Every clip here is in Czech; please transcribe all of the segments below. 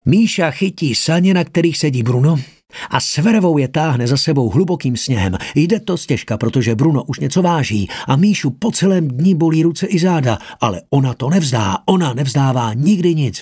Míša chytí saně, na kterých sedí Bruno, a s vervou je táhne za sebou hlubokým sněhem. Jde to stěžka, protože Bruno už něco váží a Míšu po celém dni bolí ruce i záda, ale ona to nevzdá, ona nevzdává nikdy nic.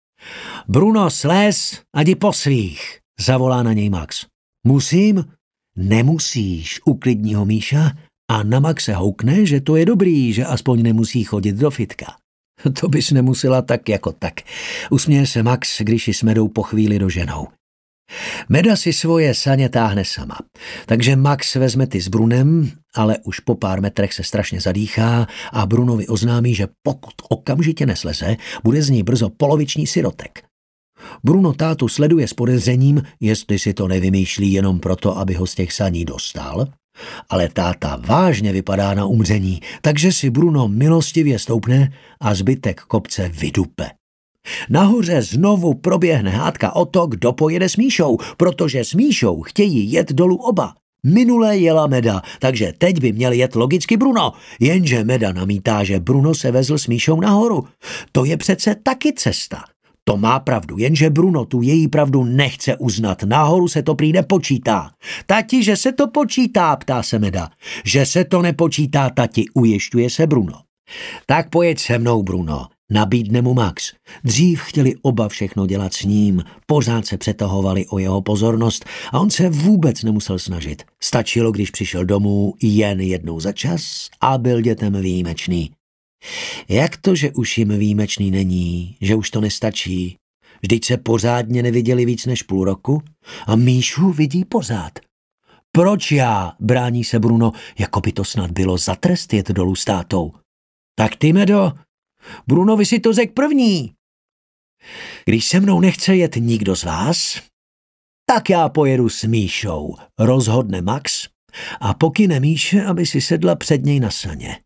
Bruno, sléz a jdi po svých, zavolá na něj Max. Musím? Nemusíš, uklidní ho Míša a na Maxe houkne, že to je dobrý, že aspoň nemusí chodit do fitka. To bys nemusela tak jako tak. Usměje se Max, když ji s Medou po chvíli doženou. Meda si svoje saně táhne sama, takže Max vezme ty s Brunem, ale už po pár metrech se strašně zadýchá a Brunovi oznámí, že pokud okamžitě nesleze, bude z ní brzo poloviční sirotek. Bruno tátu sleduje s podezřením, jestli si to nevymýšlí jenom proto, aby ho z těch saní dostal, ale táta vážně vypadá na umření, takže si Bruno milostivě stoupne a zbytek kopce vydupe. Nahoře znovu proběhne hádka o to, kdo pojede s Míšou, protože s Míšou chtějí jet dolů oba. Minule jela Meda, takže teď by měl jet logicky Bruno, jenže Meda namítá, že Bruno se vezl s Míšou nahoru. To je přece taky cesta. To má pravdu, jenže Bruno tu její pravdu nechce uznat. Nahoru se to prý nepočítá. Tati, že se to počítá, ptá se Meda. Že se to nepočítá, tati, ujišťuje se Bruno. Tak pojeď se mnou, Bruno, nabídne mu Max. Dřív chtěli oba všechno dělat s ním, pořád se přetahovali o jeho pozornost a on se vůbec nemusel snažit. Stačilo, když přišel domů jen jednou za čas a byl dětem výjimečný. Jak to, že už jim výjimečný není, že už to nestačí? Vždyť se pořádně neviděli víc než půl roku a Míšu vidí pořád. Proč já, brání se Bruno, jako by to snad bylo za trest jet dolů s tátou. Tak ty, Medo, Brunovi si to řek první. Když se mnou nechce jet nikdo z vás, tak já pojedu s Míšou, rozhodne Max a pokyne Míše, aby si sedla před něj na saně.